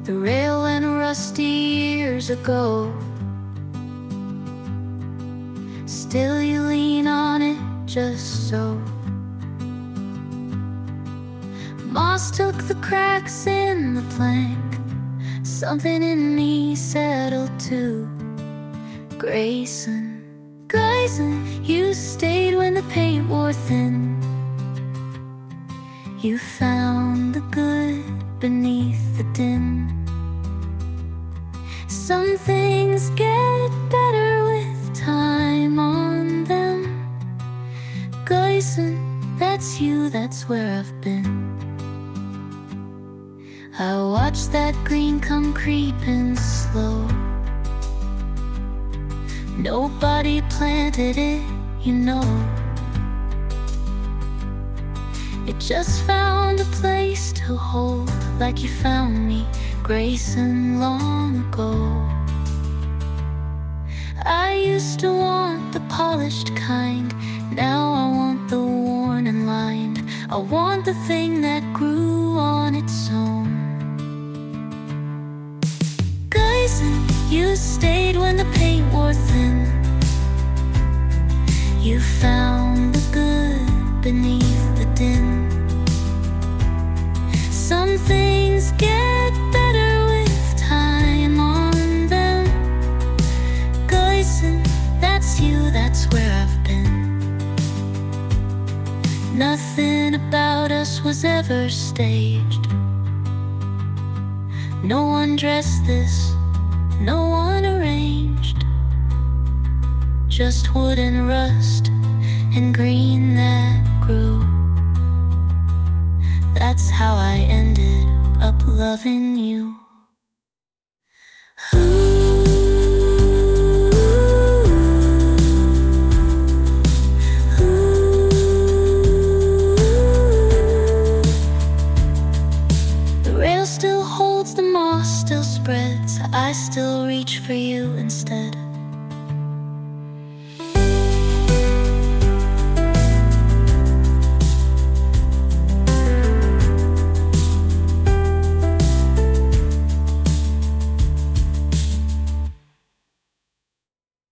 The rail went rusty years ago. Still you lean on it just so. Moss took the cracks in the plank. Something in me settled too. Grayson, you stayed when the paint wore thin. You found the good beneath the din. Some things get better with time on them. Grayson, that's you, that's where I've been. I watched that green come creeping slow. Nobody planted it, you know. It just found a place to hold, like you found me, Grayson, long ago. I used to want the polished kind. Now I want the worn and lined. I want the thing that grew on its own. Grayson, you stayed when the paint wore thin. You found the good beneath the din. Some things get better with time on them. Grayson, that's you, that's where I've been. Nothing about us was ever staged. No one dressed this, no one arranged. Just wood and rust and green that grew. That's how I ended up loving you. The rail still holds, the moss still spreads. I still reach for you instead.